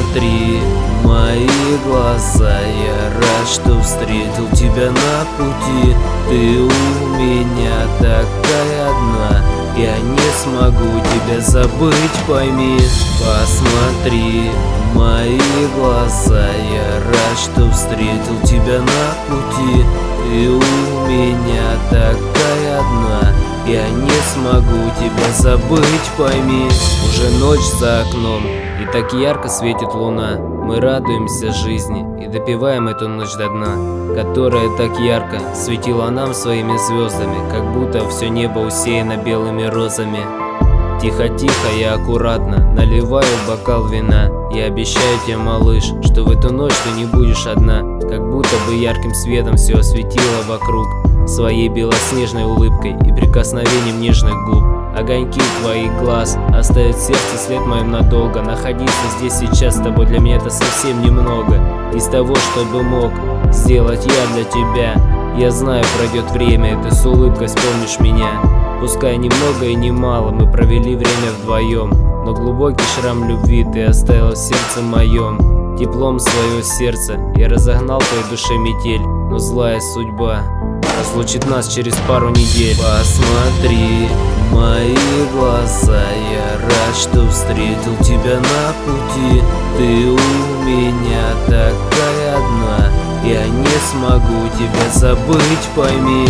Посмотри в мои глаза, я рад, что встретил тебя на пути. Ты у меня такая одна, я не смогу тебя забыть, пойми. Посмотри в мои глаза, я рад, что встретил тебя на пути. Ты у меня такая одна, я не смогу тебя забыть, пойми. Уже ночь за окном, и так ярко светит луна. Мы радуемся жизни и допиваем эту ночь до дна, которая так ярко светила нам своими звездами, как будто все небо усеяно белыми розами. Тихо-тихо и аккуратно наливаю бокал вина. Я обещаю тебе, малыш, что в эту ночь ты не будешь одна, как будто бы ярким светом все осветило вокруг своей белоснежной улыбкой и прикосновением нежных губ. Огоньки твоих глаз оставят в сердце след моим надолго. Находиться здесь сейчас с тобой для меня это совсем немного из того, что бы мог сделать я для тебя. Я знаю, пройдет время, и ты с улыбкой вспомнишь меня. Пускай немного и немало мы провели время вдвоем, но глубокий шрам любви ты оставил в сердце моем. Теплом свое сердце я разогнал в твоей душе метель, но злая судьба разлучит нас через пару недель. Посмотри в мои глаза, я рад, что встретил тебя на пути. Ты у меня такая одна, я не смогу тебя забыть, пойми.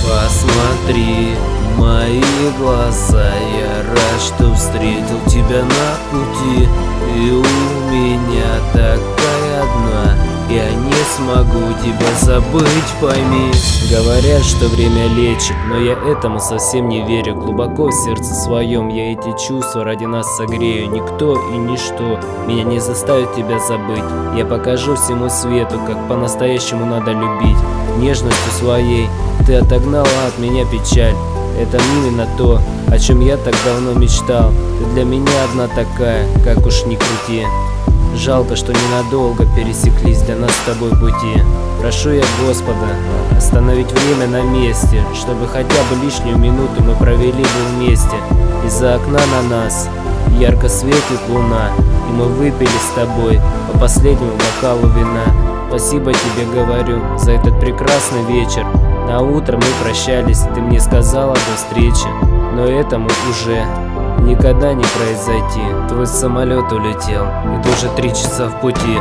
Посмотри в мои глаза, я рад, что встретил тебя на пути. Ты у меня такая одна, я не смогу тебя забыть, пойми. Говорят, что время лечит, но я этому совсем не верю. Глубоко в сердце своем я эти чувства ради нас согрею. Никто и ничто меня не заставит тебя забыть. Я покажу всему свету, как по-настоящему надо любить. Нежностью своей ты отогнала от меня печаль. Это именно то, о чем я так давно мечтал. Ты для меня одна такая, как уж ни крути. Жалко, что ненадолго пересеклись для нас с тобой пути. Прошу я Господа остановить время на месте, чтобы хотя бы лишнюю минуту мы провели бы вместе. Из-за окна на нас ярко светит луна, и мы выпили с тобой по последнему бокалу вина. Спасибо тебе говорю за этот прекрасный вечер. На утро мы прощались, ты мне сказала до встречи, но этому уже никогда не произойти. Твой самолет улетел, и ты уже 3 часа в пути.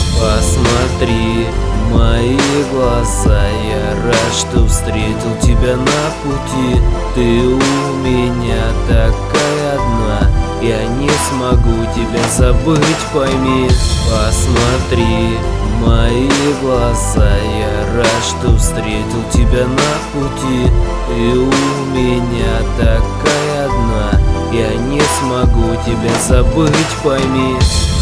Посмотри в мои глаза, я рад, что встретил тебя на пути. Ты у меня такая одна, я не смогу тебя забыть, пойми. Посмотри в мои глаза, я рад, что встретил тебя на пути. Ты у меня такая одна, я не смогу тебя забыть, пойми.